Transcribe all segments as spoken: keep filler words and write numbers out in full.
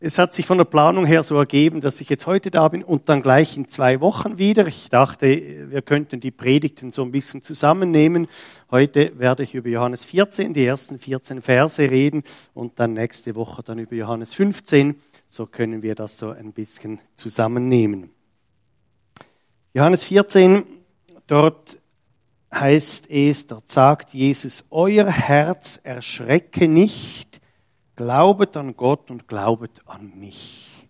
Es hat sich von der Planung her so ergeben, dass ich jetzt heute da bin und dann gleich in zwei Wochen wieder. Ich dachte, wir könnten die Predigten so ein bisschen zusammennehmen. Heute werde ich über Johannes vierzehn, die ersten vierzehn Verse reden und dann nächste Woche dann über Johannes fünfzehn. So können wir das so ein bisschen zusammennehmen. Johannes vierzehn, dort heißt es, dort sagt Jesus, euer Herz erschrecke nicht. Glaubet an Gott und glaubet an mich.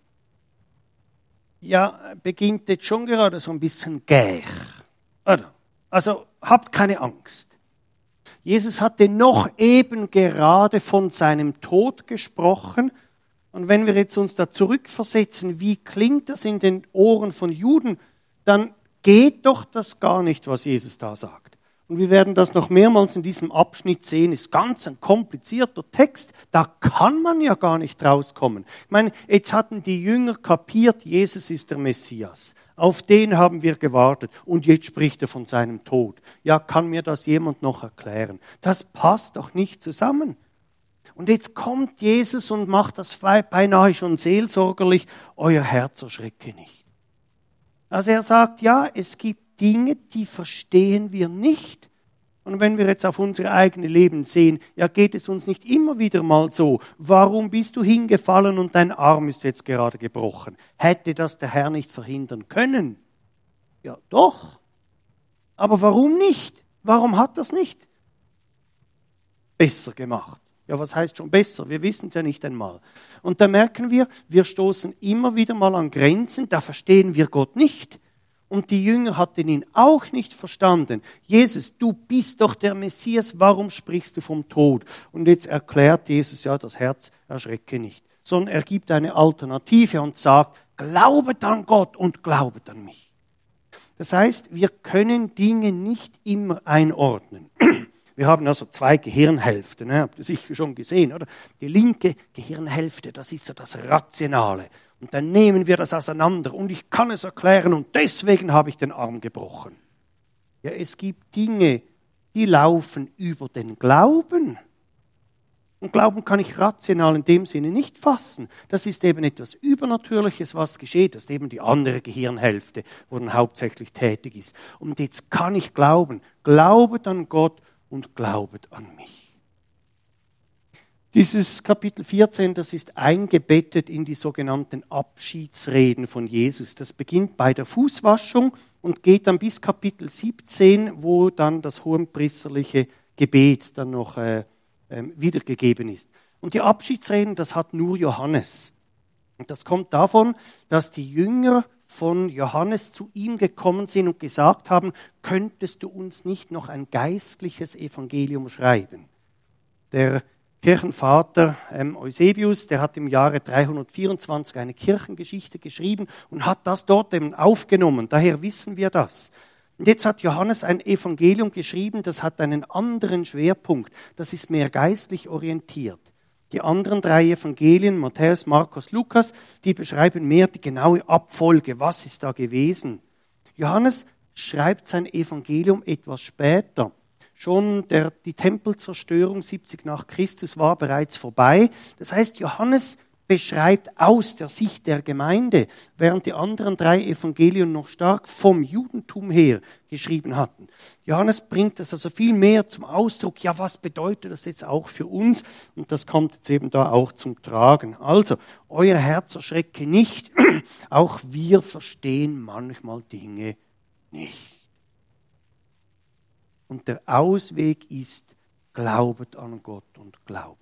Ja, beginnt jetzt schon gerade so ein bisschen gäch, oder? Also habt keine Angst. Jesus hatte noch eben gerade von seinem Tod gesprochen. Und wenn wir jetzt uns da zurückversetzen, wie klingt das in den Ohren von Juden, dann geht doch das gar nicht, was Jesus da sagt. Und wir werden das noch mehrmals in diesem Abschnitt sehen, ist ganz ein komplizierter Text, da kann man ja gar nicht rauskommen. Ich meine, jetzt hatten die Jünger kapiert, Jesus ist der Messias. Auf den haben wir gewartet und jetzt spricht er von seinem Tod. Ja, kann mir das jemand noch erklären? Das passt doch nicht zusammen. Und jetzt kommt Jesus und macht das beinahe schon seelsorgerlich, euer Herz erschrecke nicht. Also er sagt, ja, es gibt Dinge, die verstehen wir nicht. Und wenn wir jetzt auf unser eigenes Leben sehen, ja, geht es uns nicht immer wieder mal so, warum bist du hingefallen und dein Arm ist jetzt gerade gebrochen? Hätte das der Herr nicht verhindern können? Ja, doch. Aber warum nicht? Warum hat das nicht besser gemacht? Ja, was heißt schon besser? Wir wissen es ja nicht einmal. Und da merken wir, wir stoßen immer wieder mal an Grenzen, da verstehen wir Gott nicht. Und die Jünger hatten ihn auch nicht verstanden. Jesus, du bist doch der Messias, warum sprichst du vom Tod? Und jetzt erklärt Jesus, ja, das Herz erschrecke nicht. Sondern er gibt eine Alternative und sagt, glaubet an Gott und glaubet an mich. Das heißt, wir können Dinge nicht immer einordnen. Wir haben also zwei Gehirnhälften, ne? Habt ihr sicher schon gesehen, oder? Die linke Gehirnhälfte, das ist so das Rationale. Und dann nehmen wir das auseinander und ich kann es erklären und deswegen habe ich den Arm gebrochen. Ja, es gibt Dinge, die laufen über den Glauben. Und Glauben kann ich rational in dem Sinne nicht fassen. Das ist eben etwas Übernatürliches, was geschieht. Das ist eben die andere Gehirnhälfte, wo dann hauptsächlich tätig ist. Und jetzt kann ich glauben. Glaubet an Gott und glaubet an mich. Dieses Kapitel vierzehn, das ist eingebettet in die sogenannten Abschiedsreden von Jesus. Das beginnt bei der Fußwaschung und geht dann bis Kapitel siebzehn, wo dann das hohenpriesterliche Gebet dann noch äh, äh, wiedergegeben ist. Und die Abschiedsreden, das hat nur Johannes. Und das kommt davon, dass die Jünger von Johannes zu ihm gekommen sind und gesagt haben, könntest du uns nicht noch ein geistliches Evangelium schreiben? Der Kirchenvater ähm, Eusebius, der hat im Jahre dreihundertvierundzwanzig eine Kirchengeschichte geschrieben und hat das dort eben aufgenommen. Daher wissen wir das. Und jetzt hat Johannes ein Evangelium geschrieben, das hat einen anderen Schwerpunkt. Das ist mehr geistlich orientiert. Die anderen drei Evangelien, Matthäus, Markus, Lukas, die beschreiben mehr die genaue Abfolge. Was ist da gewesen? Johannes schreibt sein Evangelium etwas später. Schon der, die Tempelzerstörung siebzig nach Christus war bereits vorbei. Das heißt, Johannes beschreibt aus der Sicht der Gemeinde, während die anderen drei Evangelien noch stark vom Judentum her geschrieben hatten. Johannes bringt das also viel mehr zum Ausdruck, ja, was bedeutet das jetzt auch für uns? Und das kommt jetzt eben da auch zum Tragen. Also, euer Herz erschrecke nicht, auch wir verstehen manchmal Dinge nicht. Und der Ausweg ist, glaubet an Gott und glaubet.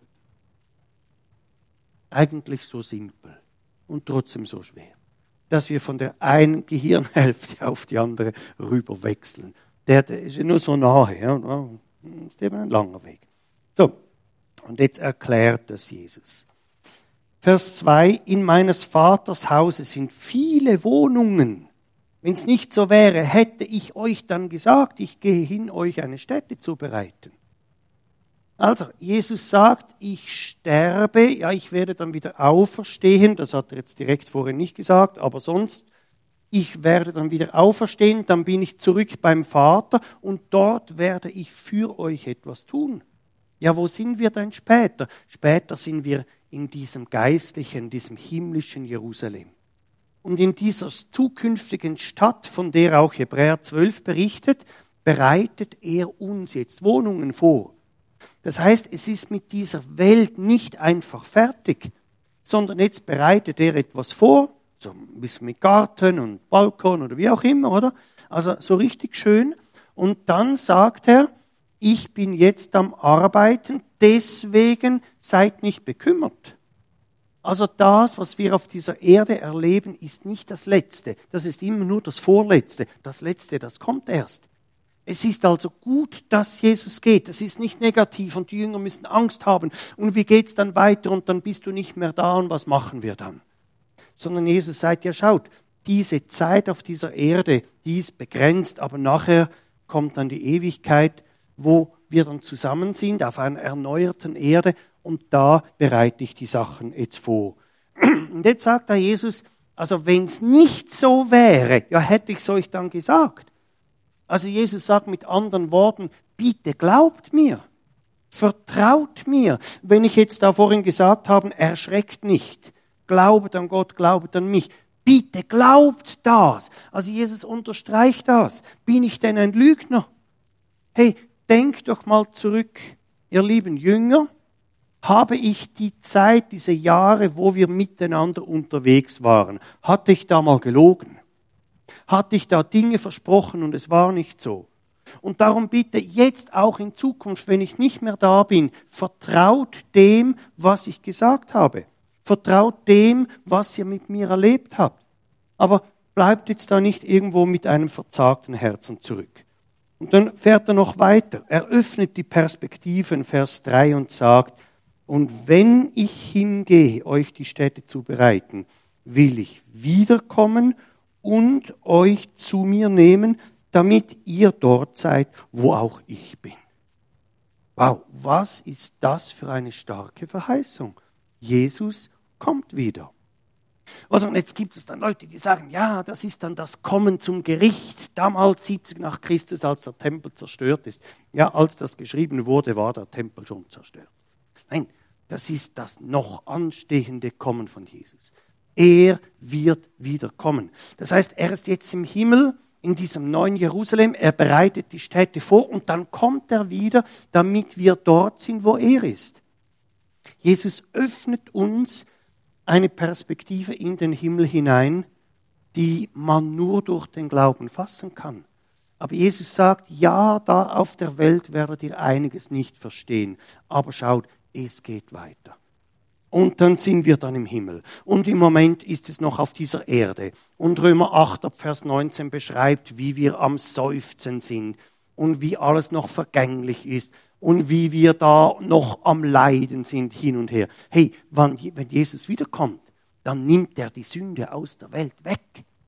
Eigentlich so simpel und trotzdem so schwer, dass wir von der einen Gehirnhälfte auf die andere rüber wechseln. Der, der ist ja nur so nahe, ja, das ist eben ein langer Weg. So, und jetzt erklärt das Jesus. Vers zwei, in meines Vaters Hause sind viele Wohnungen. Wenn es nicht so wäre, hätte ich euch dann gesagt, ich gehe hin, euch eine Stätte zu bereiten. Also, Jesus sagt, ich sterbe, ja, ich werde dann wieder auferstehen, das hat er jetzt direkt vorhin nicht gesagt, aber sonst, ich werde dann wieder auferstehen, dann bin ich zurück beim Vater und dort werde ich für euch etwas tun. Ja, wo sind wir denn später? Später sind wir in diesem geistlichen, diesem himmlischen Jerusalem. Und in dieser zukünftigen Stadt, von der auch Hebräer zwölf berichtet, bereitet er uns jetzt Wohnungen vor. Das heißt, es ist mit dieser Welt nicht einfach fertig, sondern jetzt bereitet er etwas vor, so ein bisschen mit Garten und Balkon oder wie auch immer, oder? Also so richtig schön. Und dann sagt er, ich bin jetzt am Arbeiten, deswegen seid nicht bekümmert. Also das, was wir auf dieser Erde erleben, ist nicht das Letzte. Das ist immer nur das Vorletzte. Das Letzte, das kommt erst. Es ist also gut, dass Jesus geht. Das ist nicht negativ und die Jünger müssen Angst haben. Und wie geht's dann weiter und dann bist du nicht mehr da und was machen wir dann? Sondern Jesus sagt, ja schaut, diese Zeit auf dieser Erde, die ist begrenzt, aber nachher kommt dann die Ewigkeit, wo wir dann zusammen sind auf einer erneuerten Erde und da bereite ich die Sachen jetzt vor. Und jetzt sagt da Jesus, also wenn es nicht so wäre, ja hätte ich es euch dann gesagt. Also Jesus sagt mit anderen Worten, bitte glaubt mir, vertraut mir. Wenn ich jetzt da vorhin gesagt habe, erschreckt nicht, glaubet an Gott, glaubet an mich. Bitte glaubt das. Also Jesus unterstreicht das. Bin ich denn ein Lügner? Hey, denkt doch mal zurück, ihr lieben Jünger, habe ich die Zeit, diese Jahre, wo wir miteinander unterwegs waren, hatte ich da mal gelogen? Hatte ich da Dinge versprochen und es war nicht so? Und darum bitte jetzt auch in Zukunft, wenn ich nicht mehr da bin, vertraut dem, was ich gesagt habe. Vertraut dem, was ihr mit mir erlebt habt. Aber bleibt jetzt da nicht irgendwo mit einem verzagten Herzen zurück. Und dann fährt er noch weiter. Er öffnet die Perspektive in Vers drei und sagt, und wenn ich hingehe, euch die Städte zu bereiten, will ich wiederkommen und euch zu mir nehmen, damit ihr dort seid, wo auch ich bin. Wow, was ist das für eine starke Verheißung? Jesus kommt wieder. Und jetzt gibt es dann Leute, die sagen, ja, das ist dann das Kommen zum Gericht. Damals siebzig nach Christus, als der Tempel zerstört ist. Ja, als das geschrieben wurde, war der Tempel schon zerstört. Nein, das ist das noch anstehende Kommen von Jesus. Er wird wieder kommen. Das heißt, er ist jetzt im Himmel, in diesem neuen Jerusalem. Er bereitet die Städte vor und dann kommt er wieder, damit wir dort sind, wo er ist. Jesus öffnet uns eine Perspektive in den Himmel hinein, die man nur durch den Glauben fassen kann. Aber Jesus sagt, ja, da auf der Welt werdet ihr einiges nicht verstehen. Aber schaut, es geht weiter. Und dann sind wir dann im Himmel. Und im Moment ist es noch auf dieser Erde. Und Römer acht, ab Vers neunzehn beschreibt, wie wir am Seufzen sind und wie alles noch vergänglich ist und wie wir da noch am Leiden sind hin und her. Hey, wenn Jesus wiederkommt, dann nimmt er die Sünde aus der Welt weg.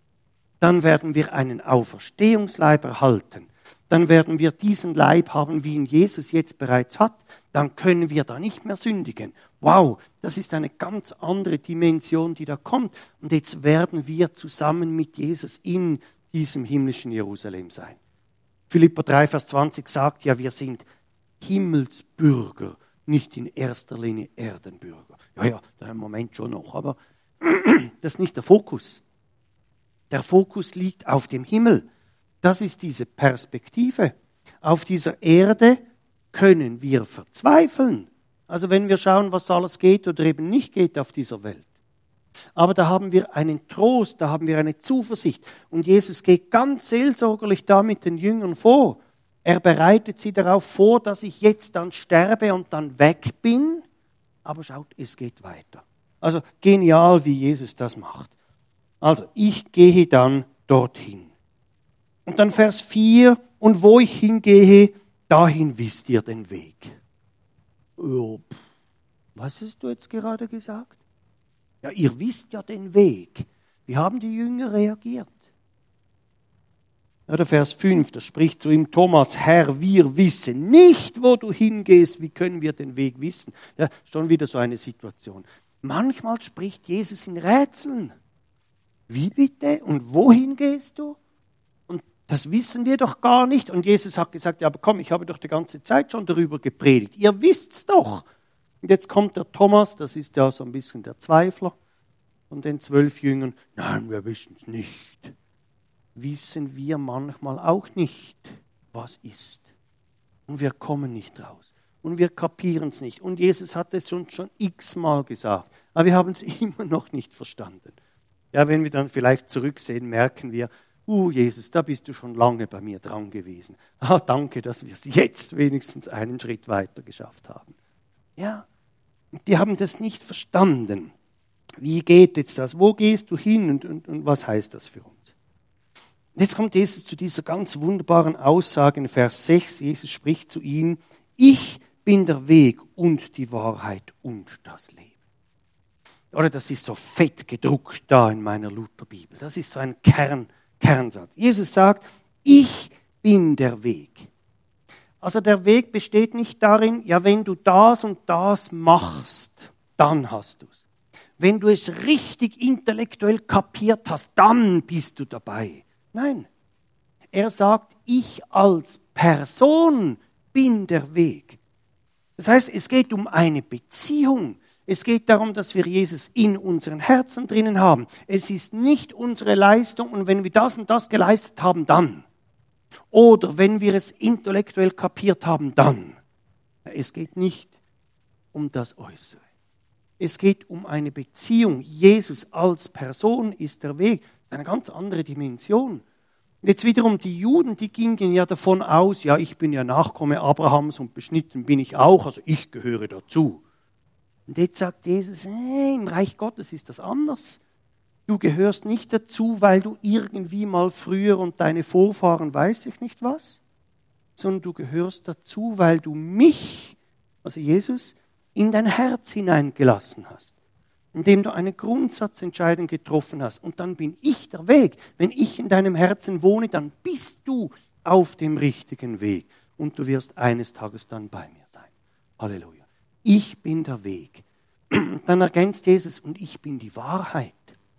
Dann werden wir einen Auferstehungsleib erhalten. Dann werden wir diesen Leib haben, wie ihn Jesus jetzt bereits hat. Dann können wir da nicht mehr sündigen. Wow, das ist eine ganz andere Dimension, die da kommt. Und jetzt werden wir zusammen mit Jesus in diesem himmlischen Jerusalem sein. Philipper drei, Vers zwanzig sagt ja, wir sind Himmelsbürger, nicht in erster Linie Erdenbürger. Ja, ja, da im Moment schon noch, aber das ist nicht der Fokus. Der Fokus liegt auf dem Himmel. Das ist diese Perspektive. Auf dieser Erde können wir verzweifeln. Also wenn wir schauen, was alles geht oder eben nicht geht auf dieser Welt. Aber da haben wir einen Trost, da haben wir eine Zuversicht. Und Jesus geht ganz seelsorgerlich da mit den Jüngern vor. Er bereitet sie darauf vor, dass ich jetzt dann sterbe und dann weg bin. Aber schaut, es geht weiter. Also genial, wie Jesus das macht. Also ich gehe dann dorthin. Und dann Vers vier, und wo ich hingehe, dahin wisst ihr den Weg. Oh, was hast du jetzt gerade gesagt? Ja, ihr wisst ja den Weg. Wie haben die Jünger reagiert? Ja, der Vers fünf, da spricht zu ihm Thomas, Herr, wir wissen nicht, wo du hingehst, wie können wir den Weg wissen? Ja, schon wieder so eine Situation. Manchmal spricht Jesus in Rätseln. Wie bitte? Und wohin gehst du? Und das wissen wir doch gar nicht. Und Jesus hat gesagt, ja, aber komm, ich habe doch die ganze Zeit schon darüber gepredigt. Ihr wisst's doch. Und jetzt kommt der Thomas, das ist ja so ein bisschen der Zweifler von den zwölf Jüngern. Nein, wir wissen es nicht. Wissen wir manchmal auch nicht, was ist. Und wir kommen nicht raus. Und wir kapieren es nicht. Und Jesus hat es uns schon x-mal gesagt. Aber wir haben es immer noch nicht verstanden. Ja, wenn wir dann vielleicht zurücksehen, merken wir, uh, Jesus, da bist du schon lange bei mir dran gewesen. Ah, danke, dass wir es jetzt wenigstens einen Schritt weiter geschafft haben. Ja, die haben das nicht verstanden. Wie geht jetzt das? Wo gehst du hin und, und, und was heißt das für uns? Jetzt kommt Jesus zu dieser ganz wunderbaren Aussage in Vers sechs. Jesus spricht zu ihnen, ich bin der Weg und die Wahrheit und das Leben. Oder das ist so fett gedruckt da in meiner Lutherbibel. Das ist so ein Kern, Kernsatz. Jesus sagt, ich bin der Weg. Also der Weg besteht nicht darin, ja, wenn du das und das machst, dann hast du es. Wenn du es richtig intellektuell kapiert hast, dann bist du dabei. Nein, er sagt, ich als Person bin der Weg. Das heißt, es geht um eine Beziehung. Es geht darum, dass wir Jesus in unseren Herzen drinnen haben. Es ist nicht unsere Leistung und wenn wir das und das geleistet haben, dann. Oder wenn wir es intellektuell kapiert haben, dann. Es geht nicht um das Äußere. Es geht um eine Beziehung. Jesus als Person ist der Weg. Das ist eine ganz andere Dimension. Und jetzt wiederum die Juden, die gingen ja davon aus, ja, ich bin ja Nachkomme Abrahams und beschnitten bin ich auch, also ich gehöre dazu. Und jetzt sagt Jesus, hey, im Reich Gottes ist das anders. Du gehörst nicht dazu, weil du irgendwie mal früher und deine Vorfahren weiß ich nicht was, sondern du gehörst dazu, weil du mich, also Jesus, in dein Herz hineingelassen hast, indem du eine Grundsatzentscheidung getroffen hast. Und dann bin ich der Weg. Wenn ich in deinem Herzen wohne, dann bist du auf dem richtigen Weg. Und du wirst eines Tages dann bei mir sein. Halleluja. Ich bin der Weg. Dann ergänzt Jesus, und ich bin die Wahrheit.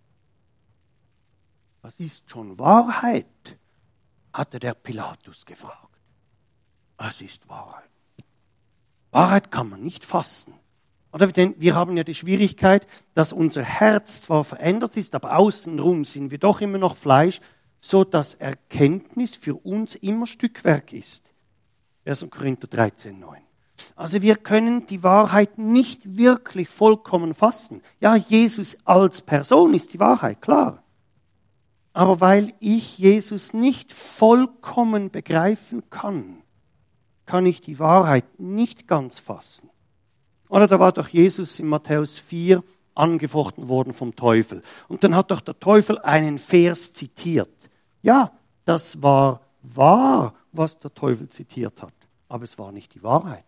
Was ist schon Wahrheit? Hatte der Pilatus gefragt. Was ist Wahrheit? Wahrheit kann man nicht fassen. Oder denn wir haben ja die Schwierigkeit, dass unser Herz zwar verändert ist, aber außenrum sind wir doch immer noch Fleisch, so dass Erkenntnis für uns immer Stückwerk ist. erster Korinther dreizehn, neun. Also wir können die Wahrheit nicht wirklich vollkommen fassen. Ja, Jesus als Person ist die Wahrheit, klar. Aber weil ich Jesus nicht vollkommen begreifen kann, kann ich die Wahrheit nicht ganz fassen. Oder da war doch Jesus in Matthäus vier angefochten worden vom Teufel. Und dann hat doch der Teufel einen Vers zitiert. Ja, das war wahr, was der Teufel zitiert hat. Aber es war nicht die Wahrheit.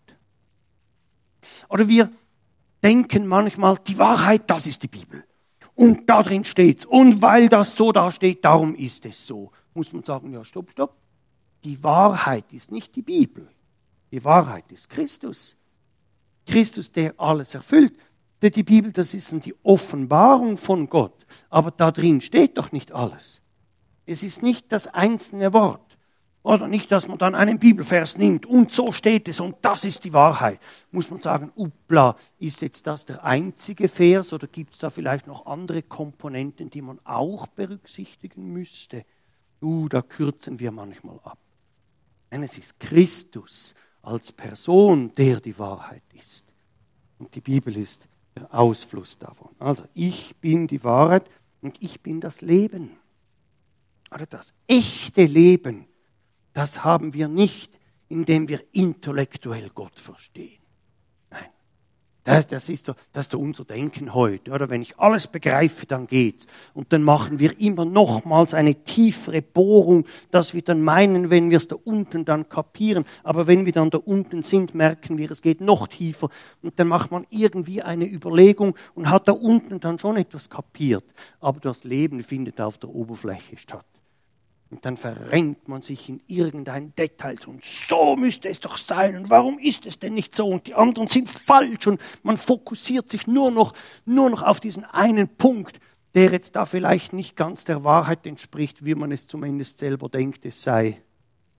Oder wir denken manchmal, die Wahrheit, das ist die Bibel. Und da drin steht's. Und weil das so da steht, darum ist es so. Muss man sagen, ja, stopp, stopp. Die Wahrheit ist nicht die Bibel. Die Wahrheit ist Christus. Christus, der alles erfüllt. Denn die Bibel, das ist die Offenbarung von Gott. Aber da drin steht doch nicht alles. Es ist nicht das einzelne Wort. Oder nicht, dass man dann einen Bibelvers nimmt und so steht es und das ist die Wahrheit. Muss man sagen, upla, ist jetzt das der einzige Vers oder gibt es da vielleicht noch andere Komponenten, die man auch berücksichtigen müsste? Uh, da kürzen wir manchmal ab. Nein, es ist Christus als Person, der die Wahrheit ist. Und die Bibel ist der Ausfluss davon. Also, ich bin die Wahrheit und ich bin das Leben. Oder das echte Leben, das haben wir nicht, indem wir intellektuell Gott verstehen. Nein, das, das, ist, so, das ist so unser Denken heute. Oder wenn ich alles begreife, dann geht's. Und dann machen wir immer nochmals eine tiefere Bohrung, dass wir dann meinen, wenn wir es da unten dann kapieren. Aber wenn wir dann da unten sind, merken wir, es geht noch tiefer. Und dann macht man irgendwie eine Überlegung und hat da unten dann schon etwas kapiert. Aber das Leben findet auf der Oberfläche statt. Und dann verrennt man sich in irgendein Detail und so müsste es doch sein und warum ist es denn nicht so und die anderen sind falsch und man fokussiert sich nur noch, nur noch auf diesen einen Punkt, der jetzt da vielleicht nicht ganz der Wahrheit entspricht, wie man es zumindest selber denkt, es sei.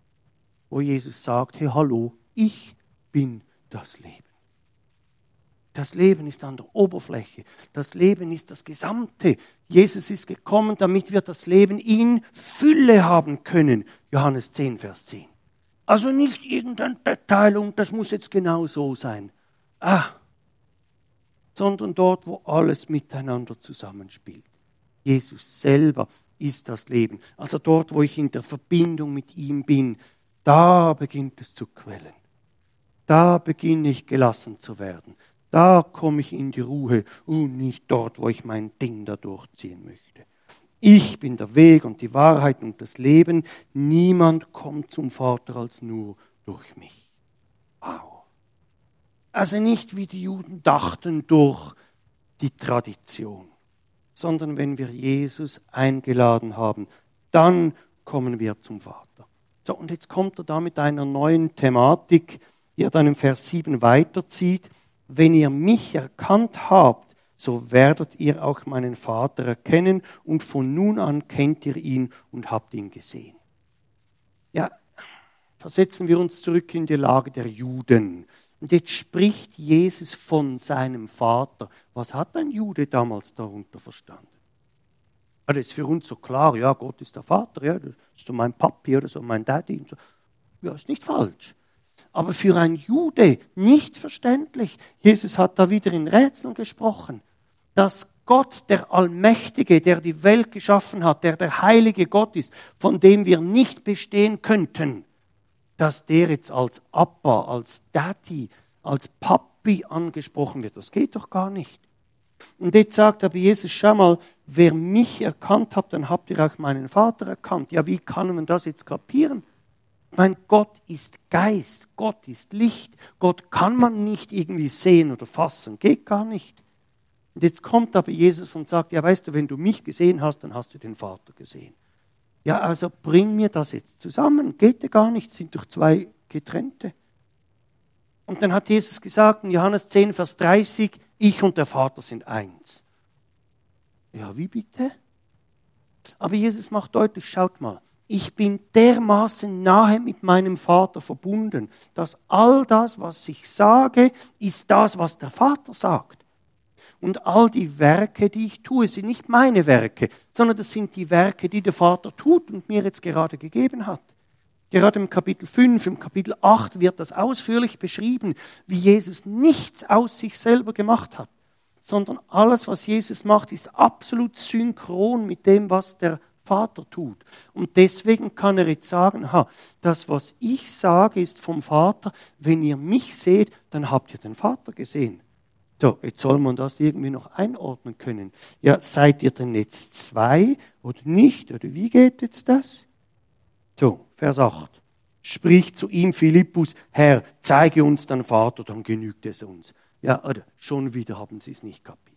Wo Jesus sagt, hey, hallo, ich bin das Leben. Das Leben ist an der Oberfläche. Das Leben ist das Gesamte. Jesus ist gekommen, damit wir das Leben in Fülle haben können. Johannes zehn, Vers zehn. Also nicht irgendeine Teilung, das muss jetzt genau so sein. Ah, sondern dort, wo alles miteinander zusammenspielt. Jesus selber ist das Leben. Also dort, wo ich in der Verbindung mit ihm bin, da beginnt es zu quellen. Da beginne ich gelassen zu werden. Da komme ich in die Ruhe und nicht dort, wo ich mein Ding da durchziehen möchte. Ich bin der Weg und die Wahrheit und das Leben. Niemand kommt zum Vater als nur durch mich. Wow. Also nicht wie die Juden dachten durch die Tradition, sondern wenn wir Jesus eingeladen haben, dann kommen wir zum Vater. So, und jetzt kommt er da mit einer neuen Thematik, die er dann im Vers sieben weiterzieht. Wenn ihr mich erkannt habt, so werdet ihr auch meinen Vater erkennen und von nun an kennt ihr ihn und habt ihn gesehen. Ja, versetzen wir uns zurück in die Lage der Juden. Und jetzt spricht Jesus von seinem Vater. Was hat ein Jude damals darunter verstanden? Ja, das ist für uns so klar, ja, Gott ist der Vater, ja, das ist so mein Papi oder so mein Daddy. Und so. Ja, ist nicht falsch. Aber für einen Jude nicht verständlich. Jesus hat da wieder in Rätseln gesprochen, dass Gott, der Allmächtige, der die Welt geschaffen hat, der der heilige Gott ist, von dem wir nicht bestehen könnten, dass der jetzt als Appa, als Daddy, als Papi angesprochen wird. Das geht doch gar nicht. Und jetzt sagt aber Jesus, schau mal, wer mich erkannt hat, dann habt ihr auch meinen Vater erkannt. Ja, wie kann man das jetzt kapieren? Mein Gott ist Geist, Gott ist Licht, Gott kann man nicht irgendwie sehen oder fassen, geht gar nicht. Und jetzt kommt aber Jesus und sagt, ja weißt du, wenn du mich gesehen hast, dann hast du den Vater gesehen. Ja, also bring mir das jetzt zusammen, geht ja gar nicht, sind doch zwei getrennte. Und dann hat Jesus gesagt in Johannes zehn, Vers dreißig, ich und der Vater sind eins. Ja, wie bitte? Aber Jesus macht deutlich, schaut mal, ich bin dermaßen nahe mit meinem Vater verbunden, dass all das, was ich sage, ist das, was der Vater sagt. Und all die Werke, die ich tue, sind nicht meine Werke, sondern das sind die Werke, die der Vater tut und mir jetzt gerade gegeben hat. Gerade im Kapitel fünf, im Kapitel acht wird das ausführlich beschrieben, wie Jesus nichts aus sich selber gemacht hat, sondern alles, was Jesus macht, ist absolut synchron mit dem, was der Vater tut. Und deswegen kann er jetzt sagen, ha, das, was ich sage, ist vom Vater. Wenn ihr mich seht, dann habt ihr den Vater gesehen. So, jetzt soll man das irgendwie noch einordnen können. Ja, seid ihr denn jetzt zwei oder nicht? Oder wie geht jetzt das? So, Vers acht. Spricht zu ihm Philippus, Herr, zeige uns den Vater, dann genügt es uns. Ja, oder schon wieder haben sie es nicht kapiert.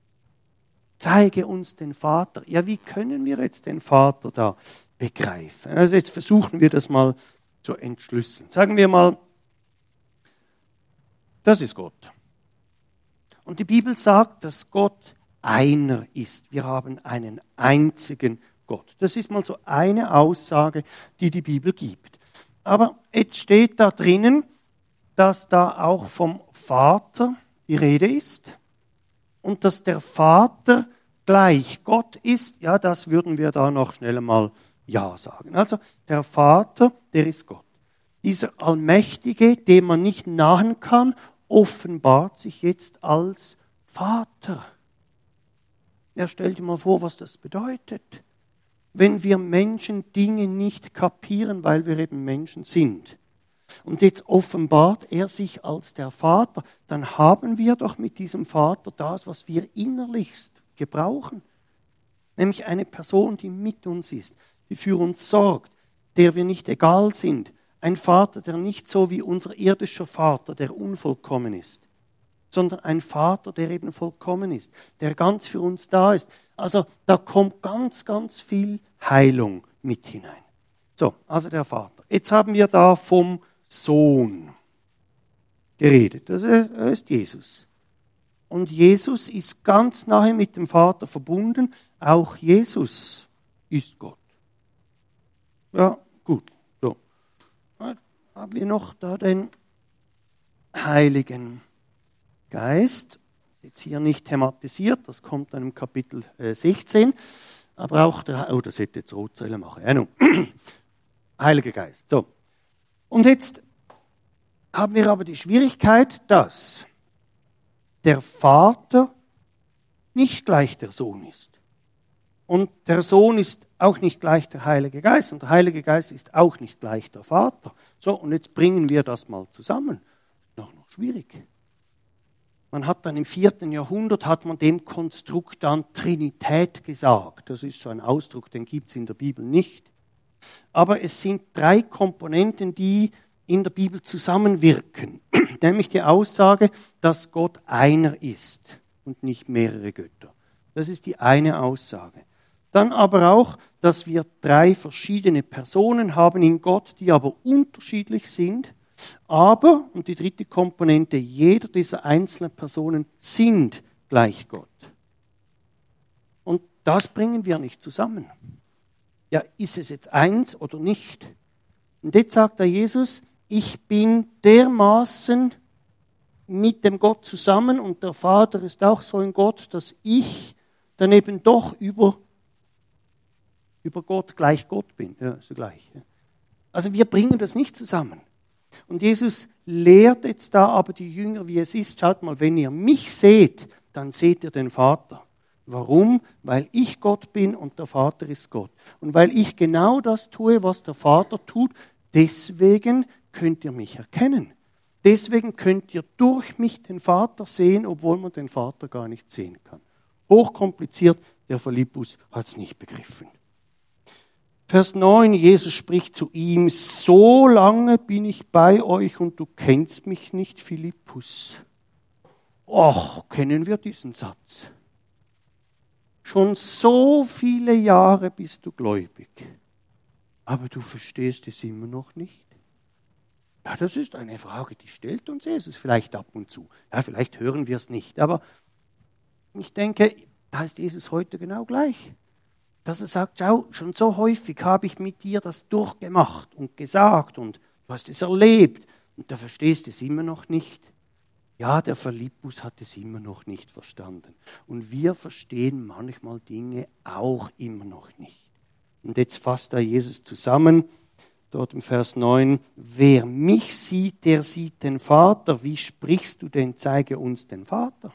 Zeige uns den Vater. Ja, wie können wir jetzt den Vater da begreifen? Also jetzt versuchen wir das mal zu entschlüsseln. Sagen wir mal, das ist Gott. Und die Bibel sagt, dass Gott einer ist. Wir haben einen einzigen Gott. Das ist mal so eine Aussage, die die Bibel gibt. Aber jetzt steht da drinnen, dass da auch vom Vater die Rede ist und dass der Vater gleich Gott ist. Ja, das würden wir da noch schnell mal Ja sagen. Also der Vater, der ist Gott. Dieser Allmächtige, dem man nicht nahen kann, offenbart sich jetzt als Vater. Ja, stell dir mal vor, was das bedeutet. Wenn wir Menschen Dinge nicht kapieren, weil wir eben Menschen sind. Und jetzt offenbart er sich als der Vater, dann haben wir doch mit diesem Vater das, was wir innerlichst gebrauchen. Nämlich eine Person, die mit uns ist, die für uns sorgt, der wir nicht egal sind. Ein Vater, der nicht so wie unser irdischer Vater, der unvollkommen ist, sondern ein Vater, der eben vollkommen ist, der ganz für uns da ist. Also da kommt ganz, ganz viel Heilung mit hinein. So, also der Vater. Jetzt haben wir da vom Sohn geredet. Das ist Jesus. Und Jesus ist ganz nahe mit dem Vater verbunden. Auch Jesus ist Gott. Ja, gut. So. Haben wir noch da den Heiligen Geist, jetzt hier nicht thematisiert, das kommt dann im Kapitel äh, sechzehn, aber auch der, oh, das hätte jetzt Rotzähler machen, ja, nun. Heiliger Geist. So. Und jetzt haben wir aber die Schwierigkeit, dass der Vater nicht gleich der Sohn ist. Und der Sohn ist auch nicht gleich der Heilige Geist und der Heilige Geist ist auch nicht gleich der Vater. So, und jetzt bringen wir das mal zusammen. Noch, noch schwierig. Man hat dann im vierten Jahrhundert, hat man dem Konstrukt dann Trinität gesagt. Das ist so ein Ausdruck, den gibt es in der Bibel nicht. Aber es sind drei Komponenten, die in der Bibel zusammenwirken. Nämlich die Aussage, dass Gott einer ist und nicht mehrere Götter. Das ist die eine Aussage. Dann aber auch, dass wir drei verschiedene Personen haben in Gott, die aber unterschiedlich sind. Aber, und die dritte Komponente, jeder dieser einzelnen Personen sind gleich Gott. Und das bringen wir nicht zusammen. Ja, ist es jetzt eins oder nicht? Und jetzt sagt der Jesus, ich bin dermaßen mit dem Gott zusammen und der Vater ist auch so ein Gott, dass ich dann eben doch über, über Gott gleich Gott bin. Ja, so gleich. Also wir bringen das nicht zusammen. Und Jesus lehrt jetzt da aber die Jünger, wie es ist. Schaut mal, wenn ihr mich seht, dann seht ihr den Vater. Warum? Weil ich Gott bin und der Vater ist Gott. Und weil ich genau das tue, was der Vater tut, deswegen könnt ihr mich erkennen. Deswegen könnt ihr durch mich den Vater sehen, obwohl man den Vater gar nicht sehen kann. Hochkompliziert, der Philippus hat es nicht begriffen. Vers neun, Jesus spricht zu ihm, so lange bin ich bei euch und du kennst mich nicht, Philippus. Och, kennen wir diesen Satz? Schon so viele Jahre bist du gläubig, aber du verstehst es immer noch nicht? Ja, das ist eine Frage, die stellt uns Jesus vielleicht ab und zu. Ja, vielleicht hören wir es nicht, aber ich denke, da ist Jesus heute genau gleich. Dass er sagt, schau, schon so häufig habe ich mit dir das durchgemacht und gesagt und du hast es erlebt und du verstehst es immer noch nicht. Ja, der Philippus hat es immer noch nicht verstanden. Und wir verstehen manchmal Dinge auch immer noch nicht. Und jetzt fasst da Jesus zusammen, dort im Vers neun, wer mich sieht, der sieht den Vater. Wie sprichst du denn, zeige uns den Vater?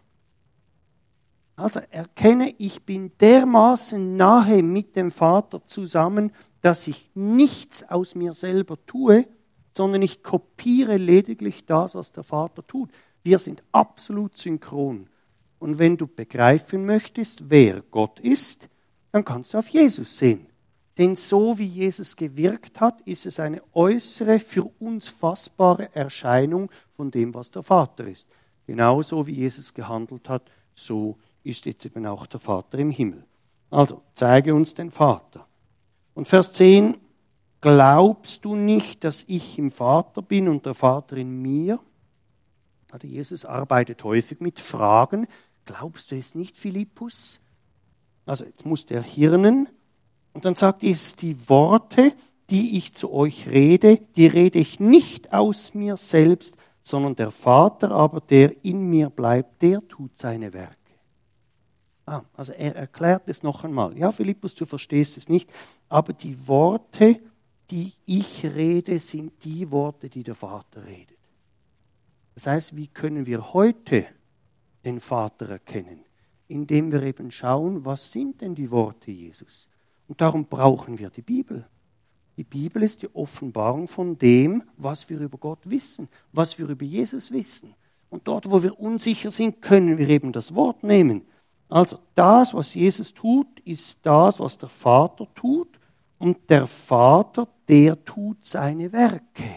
Also erkenne, ich bin dermaßen nahe mit dem Vater zusammen, dass ich nichts aus mir selber tue, sondern ich kopiere lediglich das, was der Vater tut. Wir sind absolut synchron. Und wenn du begreifen möchtest, wer Gott ist, dann kannst du auf Jesus sehen. Denn so wie Jesus gewirkt hat, ist es eine äußere, für uns fassbare Erscheinung von dem, was der Vater ist. Genauso wie Jesus gehandelt hat, so ist jetzt eben auch der Vater im Himmel. Also, zeige uns den Vater. Und Vers zehn, glaubst du nicht, dass ich im Vater bin und der Vater in mir? Also Jesus arbeitet häufig mit Fragen. Glaubst du es nicht, Philippus? Also jetzt muss der hirnen. Und dann sagt Jesus, die Worte, die ich zu euch rede, die rede ich nicht aus mir selbst, sondern der Vater aber, der in mir bleibt, der tut seine Werke. Ah, also er erklärt es noch einmal. Ja, Philippus, du verstehst es nicht, aber die Worte, die ich rede, sind die Worte, die der Vater redet. Das heißt, wie können wir heute den Vater erkennen? Indem wir eben schauen, was sind denn die Worte Jesus? Und darum brauchen wir die Bibel. Die Bibel ist die Offenbarung von dem, was wir über Gott wissen, was wir über Jesus wissen. Und dort, wo wir unsicher sind, können wir eben das Wort nehmen. Also das, was Jesus tut, ist das, was der Vater tut. Und der Vater, der tut seine Werke.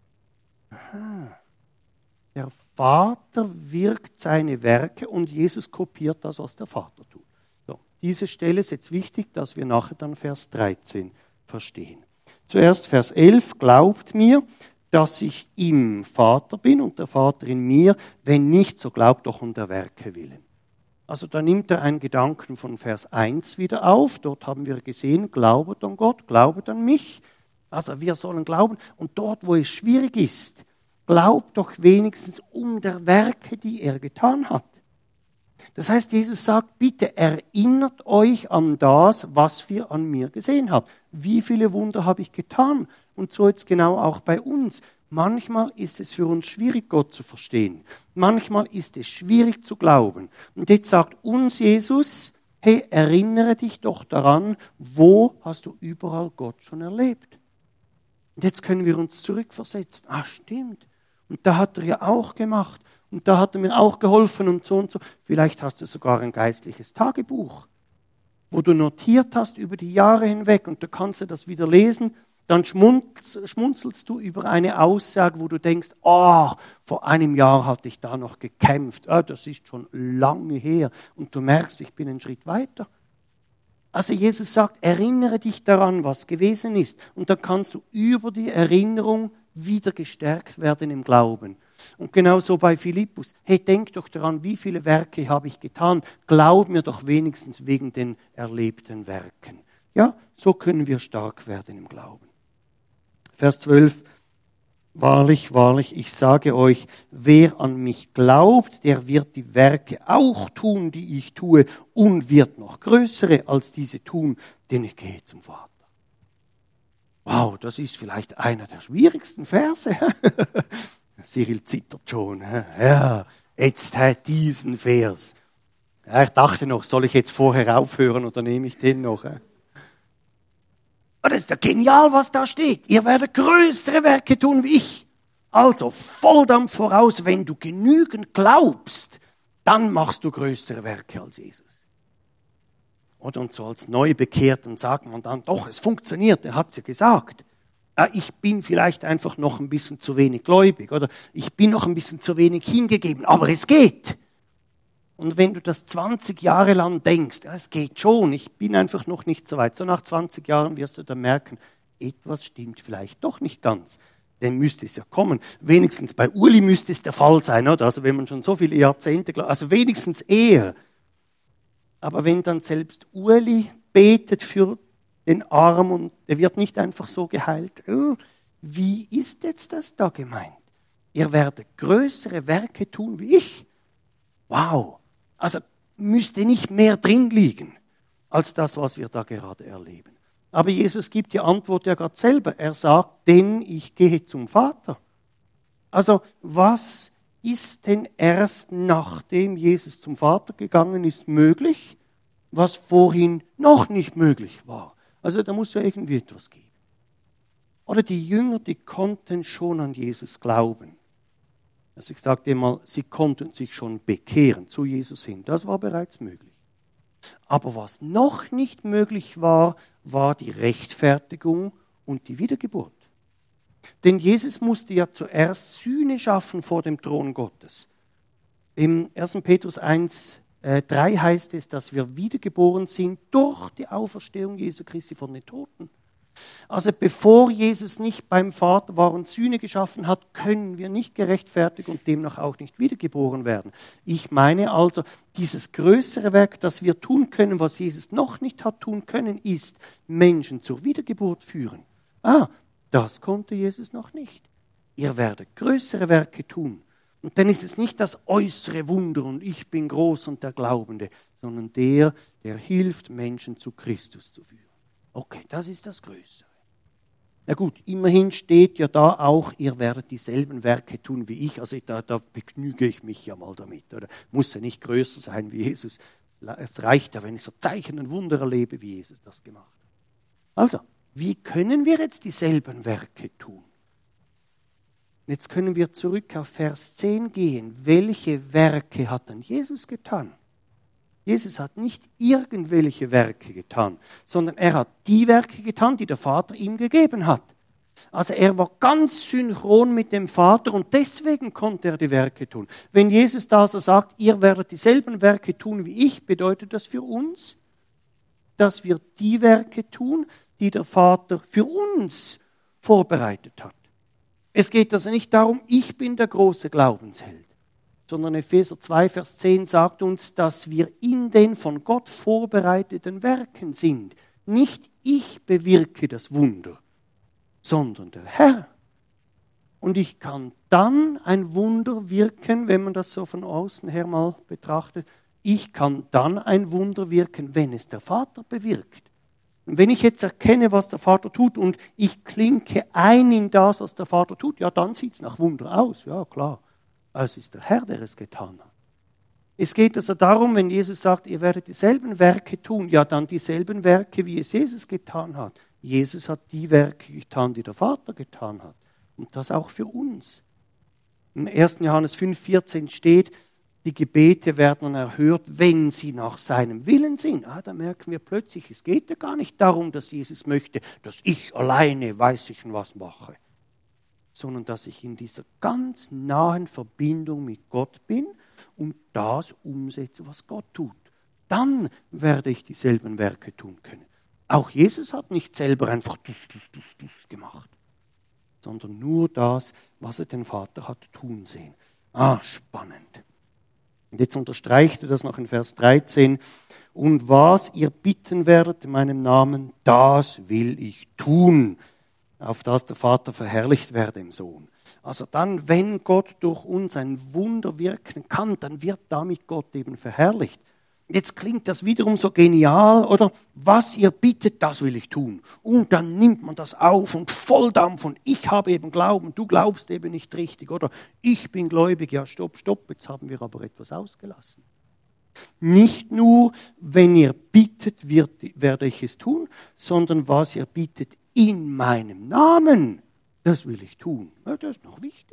Aha. Der Vater wirkt seine Werke und Jesus kopiert das, was der Vater tut. So, diese Stelle ist jetzt wichtig, dass wir nachher dann Vers dreizehn verstehen. Zuerst Vers elf, glaubt mir, dass ich im Vater bin und der Vater in mir. Wenn nicht, so glaubt doch um der Werke willen. Also da nimmt er einen Gedanken von Vers eins wieder auf. Dort haben wir gesehen, glaubet an Gott, glaubet an mich. Also wir sollen glauben. Und dort, wo es schwierig ist, glaubt doch wenigstens um der Werke, die er getan hat. Das heißt, Jesus sagt, bitte erinnert euch an das, was wir an mir gesehen haben. Wie viele Wunder habe ich getan? Und so jetzt genau auch bei uns. Manchmal ist es für uns schwierig, Gott zu verstehen. Manchmal ist es schwierig zu glauben. Und jetzt sagt uns Jesus, hey, erinnere dich doch daran, wo hast du überall Gott schon erlebt? Und jetzt können wir uns zurückversetzen. Ah, stimmt. Und da hat er ja auch gemacht. Und da hat er mir auch geholfen und so und so. Vielleicht hast du sogar ein geistliches Tagebuch, wo du notiert hast über die Jahre hinweg und du kannst du das wieder lesen. Dann schmunzelst du über eine Aussage, wo du denkst, oh, vor einem Jahr hatte ich da noch gekämpft. Oh, das ist schon lange her. Und du merkst, ich bin einen Schritt weiter. Also Jesus sagt, erinnere dich daran, was gewesen ist. Und dann kannst du über die Erinnerung wieder gestärkt werden im Glauben. Und genauso bei Philippus. Hey, denk doch daran, wie viele Werke habe ich getan? Glaub mir doch wenigstens wegen den erlebten Werken. Ja, so können wir stark werden im Glauben. Vers zwölf. Wahrlich, wahrlich, ich sage euch, wer an mich glaubt, der wird die Werke auch tun, die ich tue, und wird noch größere als diese tun, denn ich gehe zum Vater. Wow, das ist vielleicht einer der schwierigsten Verse. Cyril zittert schon. Ja, jetzt hat diesen Vers. Ja, ich dachte noch, soll ich jetzt vorher aufhören oder nehme ich den noch? Oh, das ist ja genial, was da steht. Ihr werdet größere Werke tun wie ich. Also Volldampf voraus, wenn du genügend glaubst, dann machst du größere Werke als Jesus. Oder und so als Neubekehrten sagt man dann, doch, es funktioniert, er hat es ja gesagt. Ich bin vielleicht einfach noch ein bisschen zu wenig gläubig oder ich bin noch ein bisschen zu wenig hingegeben, aber es geht. Und wenn du das zwanzig Jahre lang denkst, ja, es geht schon, ich bin einfach noch nicht so weit. So nach zwanzig Jahren wirst du dann merken, etwas stimmt vielleicht doch nicht ganz. Dann müsste es ja kommen. Wenigstens bei Uli müsste es der Fall sein, oder? Also wenn man schon so viele Jahrzehnte glaubt, also wenigstens eher. Aber wenn dann selbst Uli betet für den Arm und er wird nicht einfach so geheilt, oh, wie ist jetzt das da gemeint? Ihr werdet größere Werke tun wie ich. Wow. Also müsste nicht mehr drin liegen, als das, was wir da gerade erleben. Aber Jesus gibt die Antwort ja gerade selber. Er sagt, denn ich gehe zum Vater. Also was ist denn erst nachdem Jesus zum Vater gegangen ist möglich, was vorhin noch nicht möglich war? Also da muss ja irgendwie etwas geben. Oder die Jünger, die konnten schon an Jesus glauben. Also ich sagte mal, sie konnten sich schon bekehren zu Jesus hin. Das war bereits möglich. Aber was noch nicht möglich war, war die Rechtfertigung und die Wiedergeburt. Denn Jesus musste ja zuerst Sühne schaffen vor dem Thron Gottes. Im ersten Petrus eins, drei heißt es, dass wir wiedergeboren sind durch die Auferstehung Jesu Christi von den Toten. Also bevor Jesus nicht beim Vater war und Sühne geschaffen hat, können wir nicht gerechtfertigt und demnach auch nicht wiedergeboren werden. Ich meine also, dieses größere Werk, das wir tun können, was Jesus noch nicht hat tun können, ist Menschen zur Wiedergeburt führen. Ah, das konnte Jesus noch nicht. Ihr werdet größere Werke tun. Und dann ist es nicht das äußere Wunder und ich bin groß und der Glaubende, sondern der, der hilft, Menschen zu Christus zu führen. Okay, das ist das Größere. Na gut, immerhin steht ja da auch, ihr werdet dieselben Werke tun wie ich. Also da, da begnüge ich mich ja mal damit. Oder muss ja nicht größer sein wie Jesus. Es reicht ja, wenn ich so Zeichen und Wunder erlebe, wie Jesus das gemacht hat. Also, wie können wir jetzt dieselben Werke tun? Jetzt können wir zurück auf Vers zehn gehen. Welche Werke hat denn Jesus getan? Jesus hat nicht irgendwelche Werke getan, sondern er hat die Werke getan, die der Vater ihm gegeben hat. Also er war ganz synchron mit dem Vater und deswegen konnte er die Werke tun. Wenn Jesus da so sagt, ihr werdet dieselben Werke tun wie ich, bedeutet das für uns, dass wir die Werke tun, die der Vater für uns vorbereitet hat. Es geht also nicht darum, ich bin der große Glaubensheld, sondern Epheser zwei, Vers zehn sagt uns, dass wir in den von Gott vorbereiteten Werken sind. Nicht ich bewirke das Wunder, sondern der Herr. Und ich kann dann ein Wunder wirken, wenn man das so von außen her mal betrachtet. Ich kann dann ein Wunder wirken, wenn es der Vater bewirkt. Und wenn ich jetzt erkenne, was der Vater tut und ich klinke ein in das, was der Vater tut, ja, dann sieht es nach Wunder aus. Ja, klar. Aber es ist der Herr, der es getan hat. Es geht also darum, wenn Jesus sagt, ihr werdet dieselben Werke tun, ja, dann dieselben Werke, wie es Jesus getan hat. Jesus hat die Werke getan, die der Vater getan hat. Und das auch für uns. Im ersten Johannes fünf vierzehn steht, die Gebete werden erhört, wenn sie nach seinem Willen sind. Ah, da merken wir plötzlich, es geht ja gar nicht darum, dass Jesus möchte, dass ich alleine weiß ich was mache, sondern dass ich in dieser ganz nahen Verbindung mit Gott bin und das umsetze, was Gott tut. Dann werde ich dieselben Werke tun können. Auch Jesus hat nicht selber einfach gemacht, sondern nur das, was er den Vater hat tun sehen. Ah, spannend. Und jetzt unterstreicht er das noch in Vers dreizehn. Und was ihr bitten werdet in meinem Namen, das will ich tun, auf das der Vater verherrlicht werde im Sohn. Also dann, wenn Gott durch uns ein Wunder wirken kann, dann wird damit Gott eben verherrlicht. Jetzt klingt das wiederum so genial, oder? Was ihr bittet, das will ich tun. Und dann nimmt man das auf und Volldampf und ich habe eben Glauben, du glaubst eben nicht richtig, oder? Ich bin gläubig, ja stopp, stopp, jetzt haben wir aber etwas ausgelassen. Nicht nur, wenn ihr bittet, wird, werde ich es tun, sondern was ihr bittet in meinem Namen, das will ich tun. Ja, das ist noch wichtig.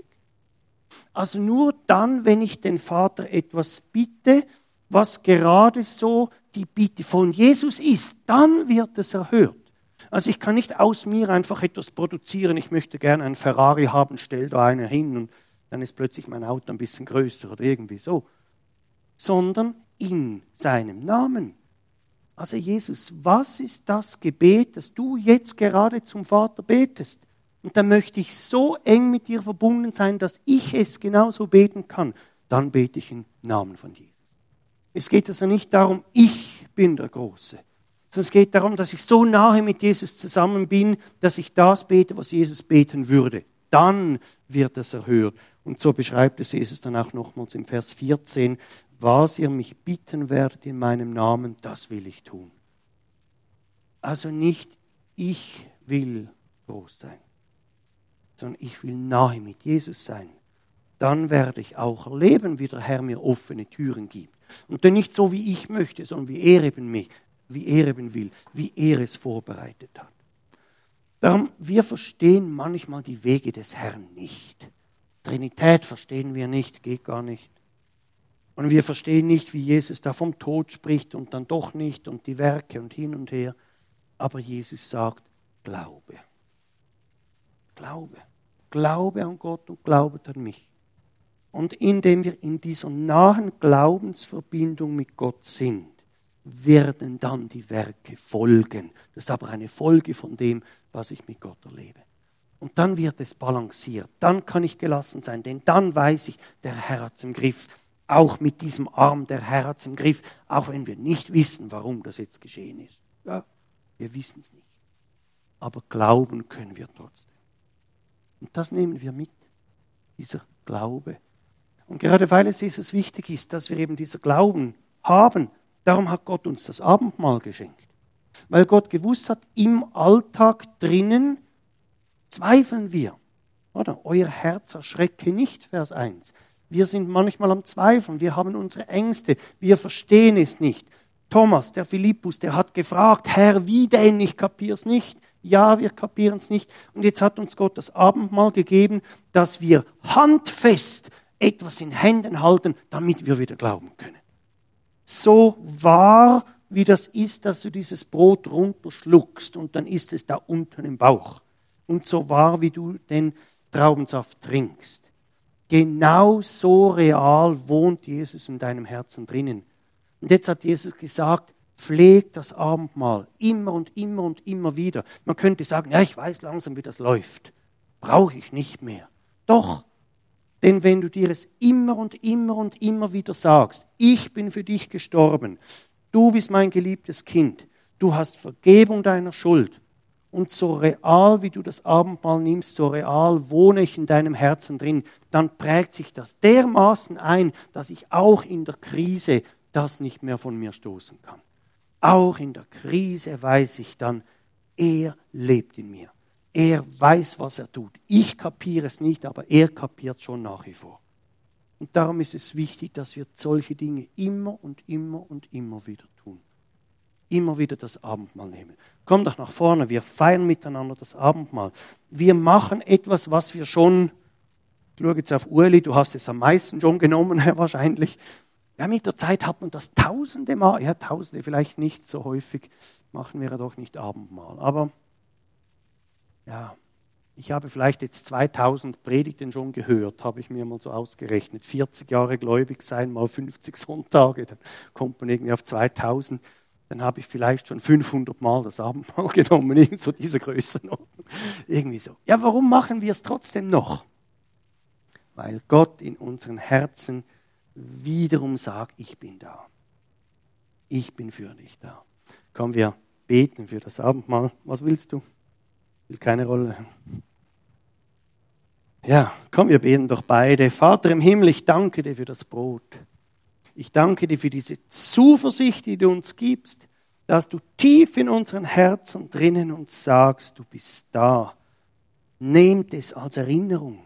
Also nur dann, wenn ich den Vater etwas bitte, was gerade so die Bitte von Jesus ist, dann wird es erhört. Also ich kann nicht aus mir einfach etwas produzieren, ich möchte gerne einen Ferrari haben, stell da einer hin und dann ist plötzlich mein Auto ein bisschen größer oder irgendwie so. Sondern in seinem Namen. Also Jesus, was ist das Gebet, das du jetzt gerade zum Vater betest? Und dann möchte ich so eng mit dir verbunden sein, dass ich es genauso beten kann. Dann bete ich im Namen von Jesus. Es geht also nicht darum, ich bin der Große, sondern es geht darum, dass ich so nahe mit Jesus zusammen bin, dass ich das bete, was Jesus beten würde. Dann wird es erhört. Und so beschreibt es Jesus dann auch nochmals im Vers vierzehn, was ihr mich bitten werdet in meinem Namen, das will ich tun. Also nicht ich will groß sein, sondern ich will nahe mit Jesus sein. Dann werde ich auch erleben, wie der Herr mir offene Türen gibt. Und dann nicht so, wie ich möchte, sondern wie er eben mich, wie er eben will, wie er es vorbereitet hat. Darum, wir verstehen manchmal die Wege des Herrn nicht. Trinität verstehen wir nicht, geht gar nicht. Und wir verstehen nicht, wie Jesus da vom Tod spricht und dann doch nicht und die Werke und hin und her. Aber Jesus sagt, Glaube. Glaube. Glaube an Gott und glaube an mich. Und indem wir in dieser nahen Glaubensverbindung mit Gott sind, werden dann die Werke folgen. Das ist aber eine Folge von dem, was ich mit Gott erlebe. Und dann wird es balanciert. Dann kann ich gelassen sein, denn dann weiß ich, der Herr hat es im Griff. Auch mit diesem Arm, der Herr hat es im Griff, auch wenn wir nicht wissen, warum das jetzt geschehen ist. Ja, wir wissen es nicht. Aber glauben können wir trotzdem. Und das nehmen wir mit, dieser Glaube. Und gerade weil es Jesus wichtig ist, dass wir eben dieser Glauben haben, darum hat Gott uns das Abendmahl geschenkt. Weil Gott gewusst hat, im Alltag drinnen zweifeln wir. Oder? Euer Herz erschrecke nicht, Vers eins. Wir sind manchmal am Zweifeln, wir haben unsere Ängste, wir verstehen es nicht. Thomas, der Philippus, der hat gefragt, Herr, wie denn? Ich kapier's nicht. Ja, wir kapieren es nicht. Und jetzt hat uns Gott das Abendmahl gegeben, dass wir handfest etwas in Händen halten, damit wir wieder glauben können. So wahr, wie das ist, dass du dieses Brot runterschluckst und dann ist es da unten im Bauch. Und so wahr, wie du den Traubensaft trinkst. Genau so real wohnt Jesus in deinem Herzen drinnen. Und jetzt hat Jesus gesagt, pflegt das Abendmahl immer und immer und immer wieder. Man könnte sagen, ja, ich weiß langsam, wie das läuft. Brauche ich nicht mehr. Doch, denn wenn du dir es immer und immer und immer wieder sagst, ich bin für dich gestorben, du bist mein geliebtes Kind, du hast Vergebung deiner Schuld Und so real, wie du das Abendmahl nimmst, so real wohne ich in deinem Herzen drin, dann prägt sich das dermaßen ein, dass ich auch in der Krise das nicht mehr von mir stoßen kann. Auch in der Krise weiß ich dann, er lebt in mir. Er weiß, was er tut. Ich kapiere es nicht, aber er kapiert schon nach wie vor. Und darum ist es wichtig, dass wir solche Dinge immer und immer und immer wieder tun. Immer wieder das Abendmahl nehmen. Komm doch nach vorne, wir feiern miteinander das Abendmahl. Wir machen etwas, was wir schon, ich schaue jetzt auf Ueli, du hast es am meisten schon genommen, wahrscheinlich. Ja, mit der Zeit hat man das tausende Mal, ja, tausende vielleicht nicht so häufig, machen wir ja doch nicht Abendmahl. Aber ja, ich habe vielleicht jetzt zweitausend Predigten schon gehört, habe ich mir mal so ausgerechnet. vierzig Jahre gläubig sein, mal fünfzig Sonntage, dann kommt man irgendwie auf zweitausend. Dann habe ich vielleicht schon fünfhundert Mal das Abendmahl genommen, irgend so diese Größenordnung. Irgendwie so. Ja, warum machen wir es trotzdem noch? Weil Gott in unseren Herzen wiederum sagt, ich bin da. Ich bin für dich da. Komm, wir beten für das Abendmahl. Was willst du? Spielt keine Rolle. Ja, komm, wir beten doch beide. Vater im Himmel, ich danke dir für das Brot. Ich danke dir für diese Zuversicht, die du uns gibst, dass du tief in unseren Herzen drinnen uns sagst, du bist da. Nehmt es als Erinnerung,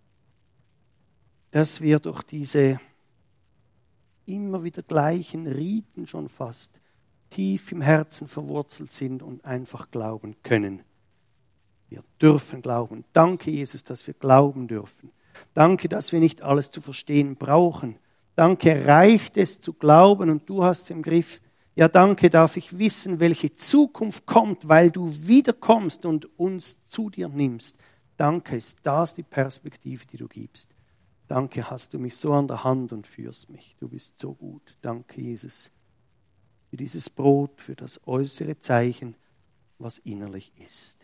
dass wir durch diese immer wieder gleichen Riten schon fast tief im Herzen verwurzelt sind und einfach glauben können. Wir dürfen glauben. Danke, Jesus, dass wir glauben dürfen. Danke, dass wir nicht alles zu verstehen brauchen. Danke, reicht es zu glauben und du hast es im Griff. Ja, danke, darf ich wissen, welche Zukunft kommt, weil du wiederkommst und uns zu dir nimmst. Danke, ist das die Perspektive, die du gibst. Danke, hast du mich so an der Hand und führst mich. Du bist so gut. Danke, Jesus, für dieses Brot, für das äußere Zeichen, was innerlich ist.